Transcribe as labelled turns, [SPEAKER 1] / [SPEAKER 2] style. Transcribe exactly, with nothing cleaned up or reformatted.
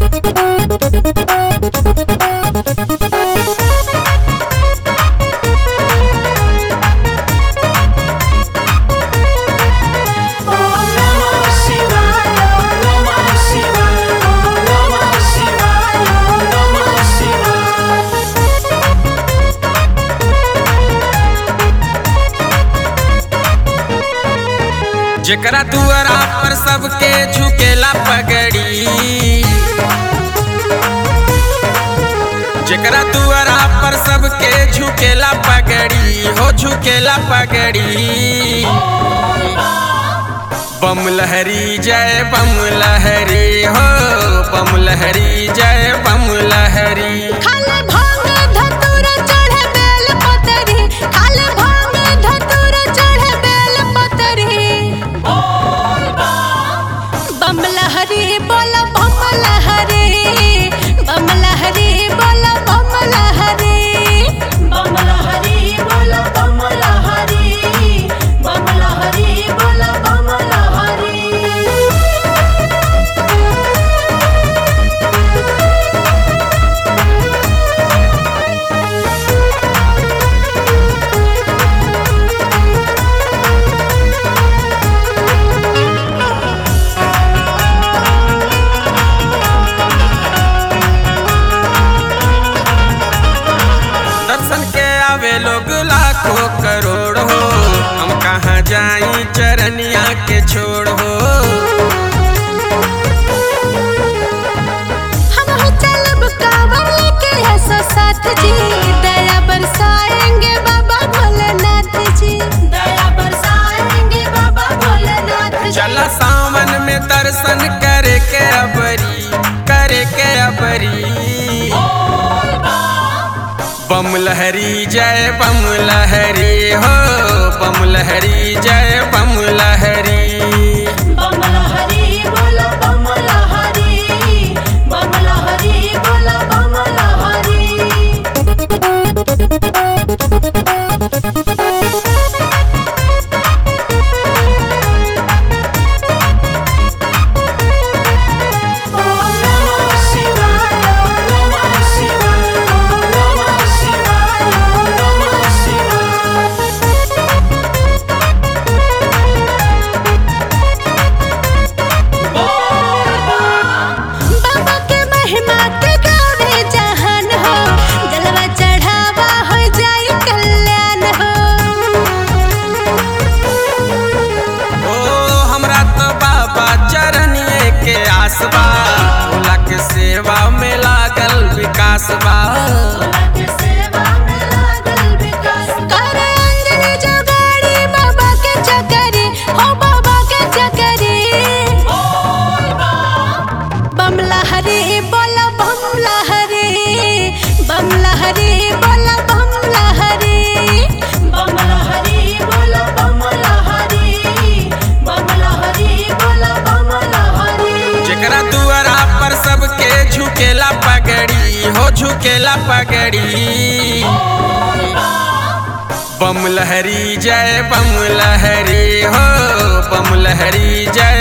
[SPEAKER 1] जेकरा दुआरा पर सबके झुकेला पगड़ी, जेकरा दुआरा पर सबके झुकेला पगड़ी, हो झुकेला पगड़ी। बम लहरी जय बम लहरी हो, बम लहरी जय बम लहरी। लोग लाखों करोड़ हो, हम कहाँ जाई चरनिया के छोड़ हो।
[SPEAKER 2] हम हो चलब कांवर लेके ऐसा साथ जी, दया बरसाएंगे बाबा भोलेनाथ जी, दया बरसाएंगे बाबा भोलेनाथ जी।
[SPEAKER 1] चला सावन में दर्शन करे के अबरी, करे के अबरी। बम लहरी जय बम लहरी हो, बम लहरी जय बम लहरी।
[SPEAKER 2] बम लहरी बोलो बम लहरी, बम लहरी बोलो बम लहरी।
[SPEAKER 1] भोला के सेवा में लागल विकास बा,
[SPEAKER 2] भोला के सेवा में लागल विकास। करे अंजलि जोगाड़ी बाबा के चकरी, हो बाबा के चकरी। बम लहरी बोला बम लहरी, बम लहरी बोला बम लहरी, बम लहरी बोला बम लहरी, बम लहरी बोला बम लहरी।
[SPEAKER 1] जेकरा दुआरा पर सबके झुकेला पगड़ी, हो झुकेला पगड़ी। बम लहरी जय बम लहरी हो, बम लहरी जय